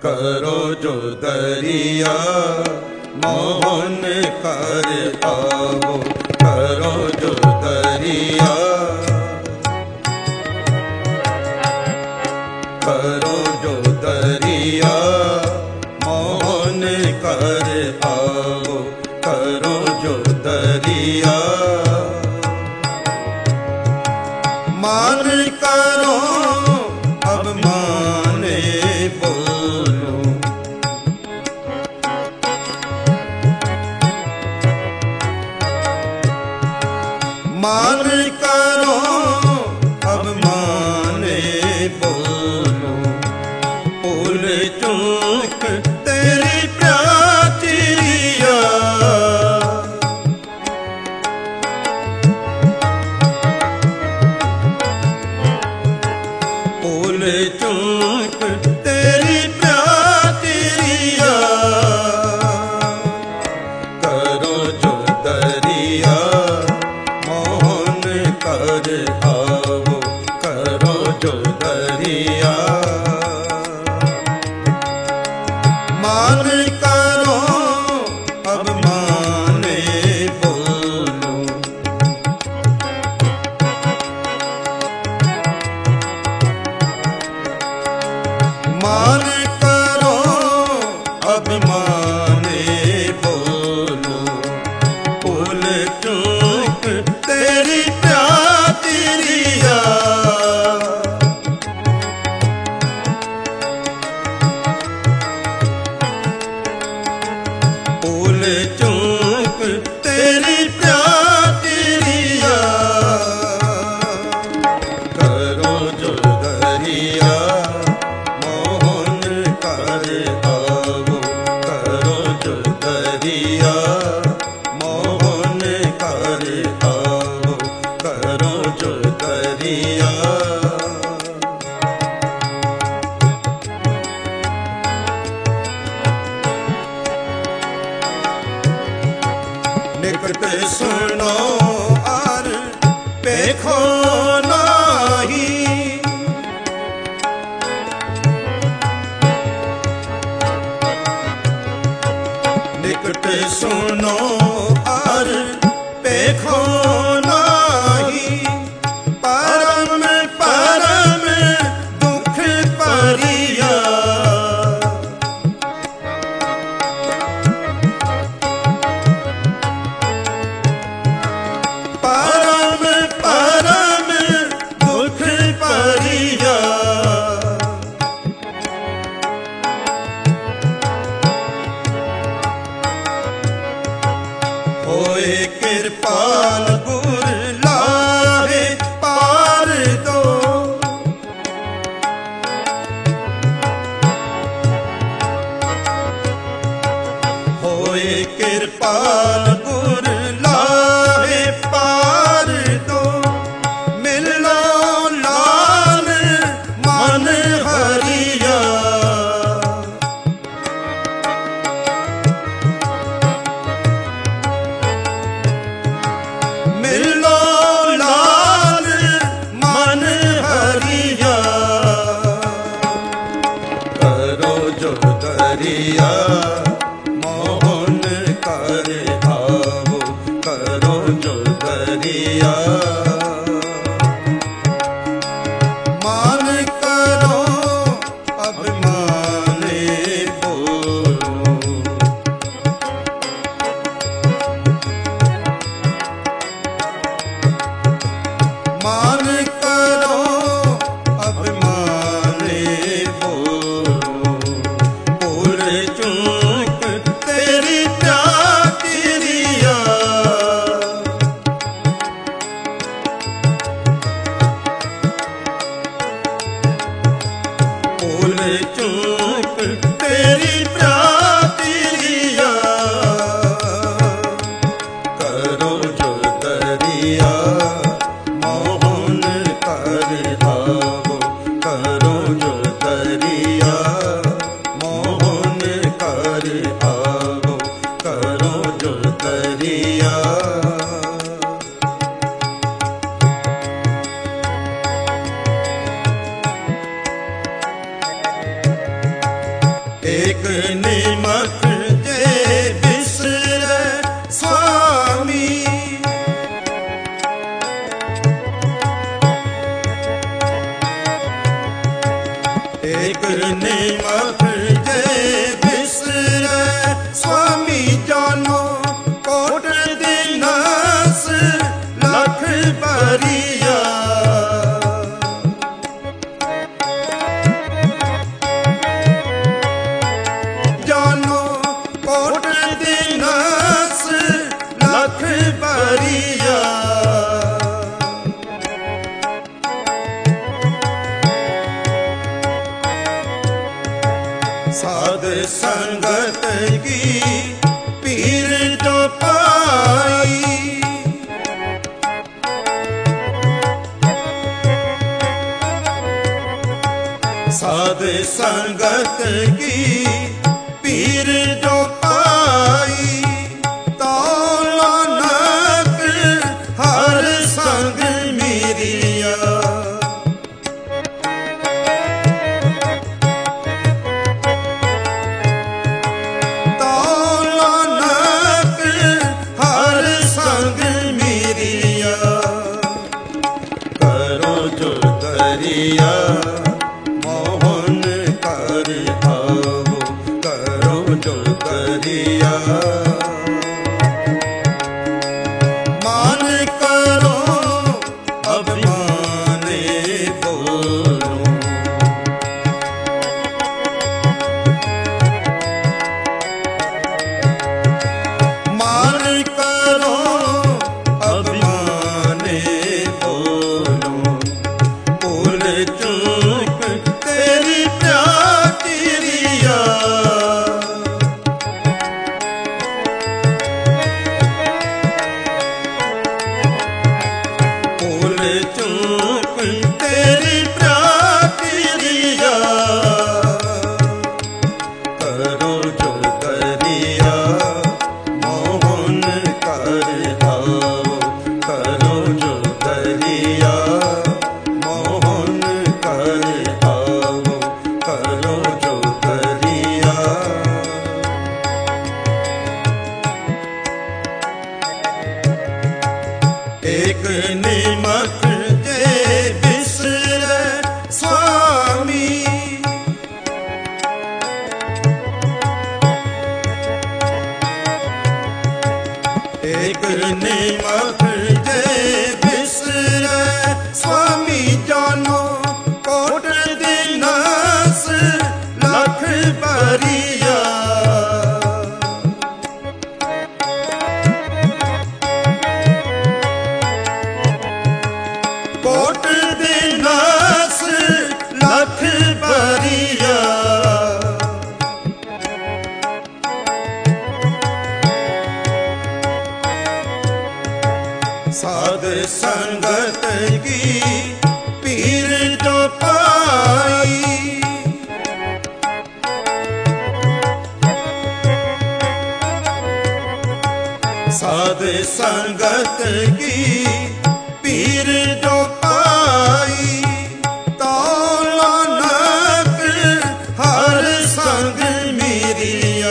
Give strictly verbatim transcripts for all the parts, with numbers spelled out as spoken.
करो जो दरिया मोहन कर आओ, करो जो दरिया, करो जो दरिया मोहन कर आओ, करो जो दरिया। मान करो अब माने बोलो, मान करो अब माने बोलो, भूल चूक तेरी प्राचीरिया, भूल चूक तेरी प्राचीरिया। करो जो दरिया मोहन कर आओ, करो जो दरिया। मान करो अब माने बोलो, मान करो अब माने बोलो, भूल चूक तेरी प्राचीरिया। भूल चूक तेरी प्राचीरिया। करो जो दरिया मोहन कर आओ, करो जो दरिया मोहन कर आओ, करो जो दरिया। निकट सुनो और देखो नाही, निकट सुनो और देखो नाही, परम परम दुख परिया। परम परम दुख परिया। होए कृपाल गुर लाहे पार दो, होए कृपाल गुर लाहे पार दो, मिलो लाल मन हरिया। मिलो लाल मन हरिया। करो जो दरिया मोहन कर आओ, करो जो दरिया। मान करो अब माने बोलो, मान करो अब माने बोलो, भूल चूक तेरी प्राचीरिया। भूल चूक तेरी प्राचीरिया। करो जो दरिया मोहन कर आओ, करो जो दरिया मोहन कर आओ, करो जो दरिया। एक निमक जे बिसरे स्वामी, एक निमक जे बिसरे स्वामी, जानो कोट दिनास लख परिया। जानो कोट दिनास लख परिया। साध संगत की पीर जो पाई, साध संगत की पीर जो पाई, तौला नाक हर संग मेरिया। मोहन कर आवो, करो जो करिया। मान करो अभिमाने बोलो, मान करो अभिमाने बोलो। भूल चूक तेरी प्यारिया, भूल चूक तेरी प्यारिया। करो जो करिया मोहन कर आवो, करो जो करिया मोहन कर आवो, करो जो करिया। एक निमक जे बिसरे स्वामी, एक निमक जे बिसरे स्वामी, जानो कोट दिनास लख परिया। कोट दिनास लख परिया। साध संगत की पीर जो पाई, साध संगत की पीर जो पाई, तौला नाक हर संग मेरिया।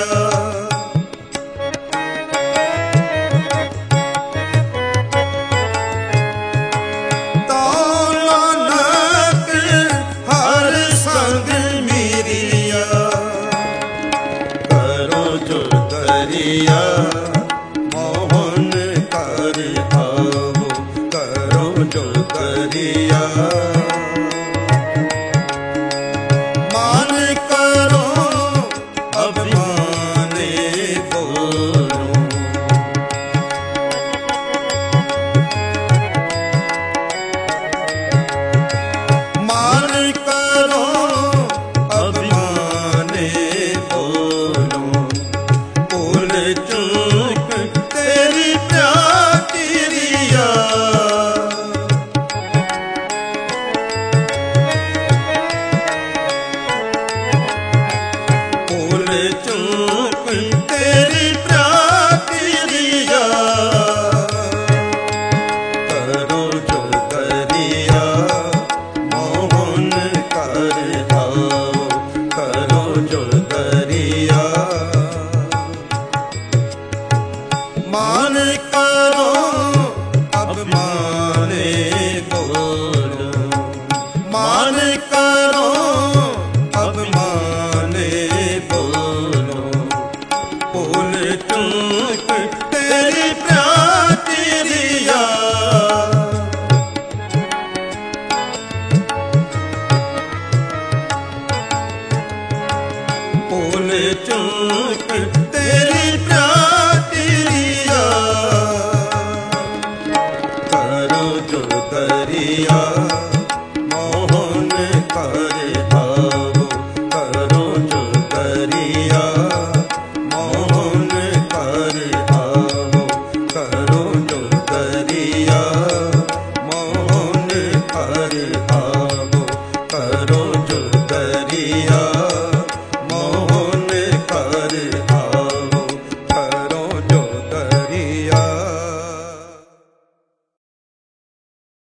तौला नाक हर संग मेरिया। करो जो करिया मोहन कर आवो, करो जो करिया। मान करो अभिमाने बोलो, मान करो अभिमाने बोलो। भूल चूक तेरी प्यारिया, भूल चूक तेरी प्रातिरिया करो जो करिया मोहन कर आवो करो जो करिया मोहन कर आवो करो जो करिया मोहन कर आवो करो जो करिया मोहन कर